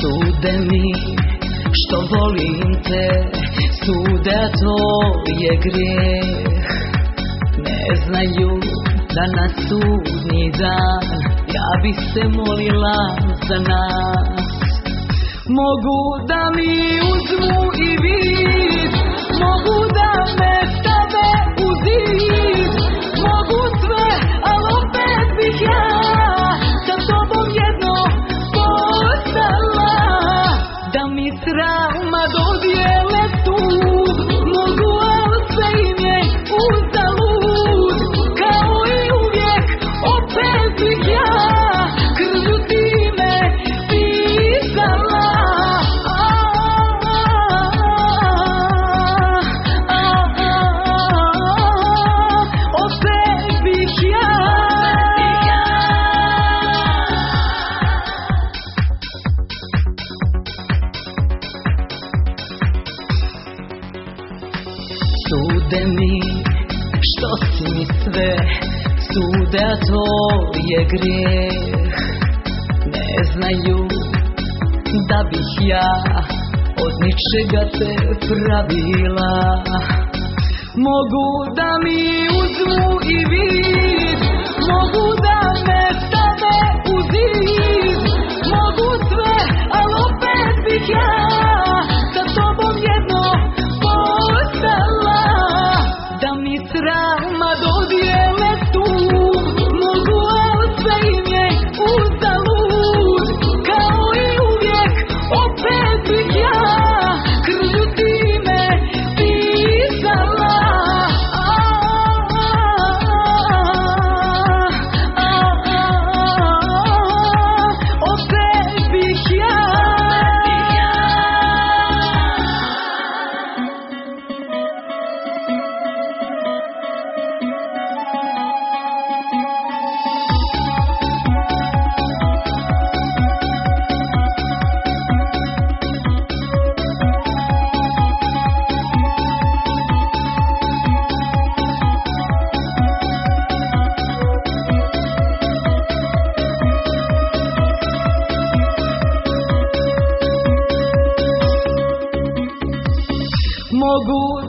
Sude mi što volim te, sude to je grijeh. Ne znaju da na sudnji dan ja bi se molila za nas. Mogu da mi uzmu i vid, mogu da me stave u zid, mogu sve, ali opet bih ja sa tobom jedno postala. Da mi srama dodijele tug, mogu, ali sve im je uzalud. Kao i uvijek, opet bih ja krvlju time pisala. Opet bih ja. Sude mi što si mi sve, sude, a to je grijeh. Ne znaju da bih ja od ničega te pravila. Mogu da mi uzmu i vid, mogu da me stave u zid, mogu sve, ali opet bih ja sa tobom jedno postala. Da mi srama dodijele tug, mogu, ali sve im je uzalud. Kao i uvijek, opet bih ja krvlju time pisala. Opet bih ja. Mogu